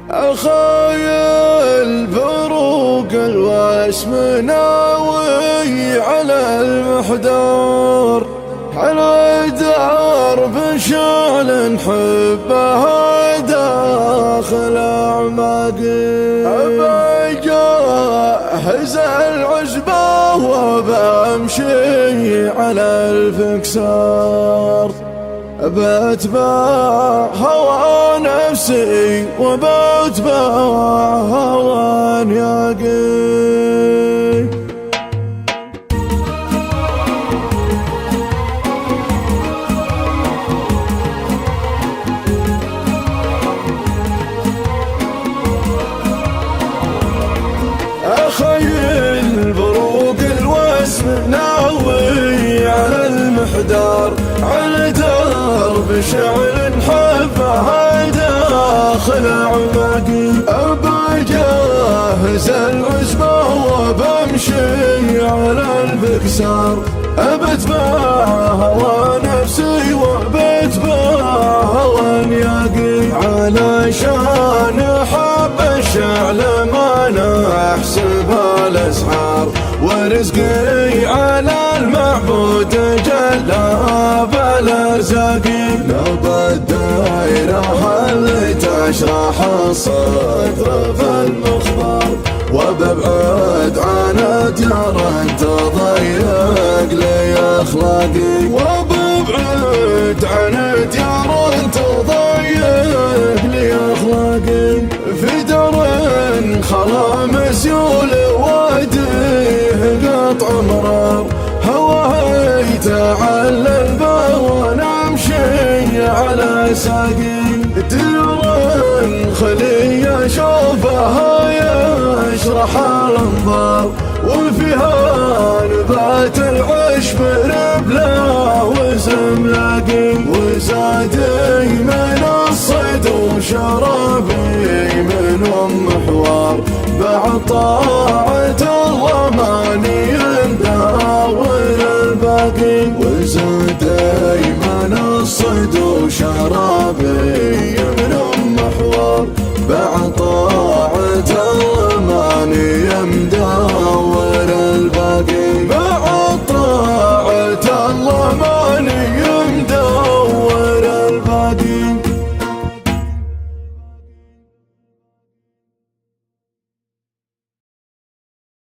أخايل فروق الواسم ناوي على المحدار، على دار بشعل نحبها داخل أعماقي. أجهز العزبة وبمشي على الفكسار، بتبع هوى نفسي وبتبع هوى نياقي. أخيل بروق الوسم ناوي على المحدار، على درب شعل نحبها داخل أعماقي. أبجهز العزبة وبمشي على الفكسار، أبتبع هوى نفسي وبتبع هوى نياقي. علشان أحب الشعل ما نحسب الأسعار، ورزقي على المعبود جل بالأرزاقي. نبى الدايرة اللي تشرح الصدر في المخبار، وببعد عن ديار تضيق لي أخلاقي. وببعد عن ديار تضيق لي أخلاقي. في دار خلا مسيول واديه قطع مرار، هواه يتعلل به ونمشي على ساقي. ديار خلي اشوفها يشرح الانظار، وفيها نبات العشب ربلا وزملاقي. وزادي من الصيد وشرابي منهم محوار، بعد طاعة الله ماني نداول الباقي. وزادي من الصيد وشرابي منهم محوار، بعد طاعة